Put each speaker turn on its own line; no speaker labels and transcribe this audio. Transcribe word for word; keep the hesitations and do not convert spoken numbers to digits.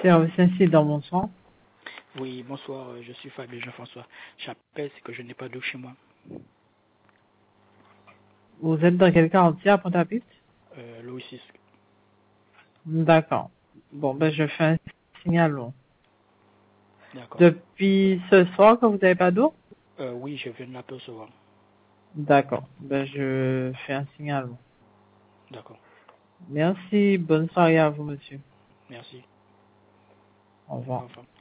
Service ainsi dans mon sang.
Oui, bonsoir, euh, je suis Fabien Jean-François. J'appelle, c'est que je n'ai pas d'eau chez moi.
Vous êtes dans quel quartier à Pointe-à-Pitre?
Euh, l'eau ici.
D'accord. Bon, ben je fais un signalement.
D'accord.
Depuis ce soir que vous n'avez pas d'eau?
Euh, oui, je viens de l'apercevoir.
D'accord. Ben je fais un signalement.
D'accord.
Merci. Bonne soirée à vous, monsieur.
Merci.
Au revoir.
Au revoir.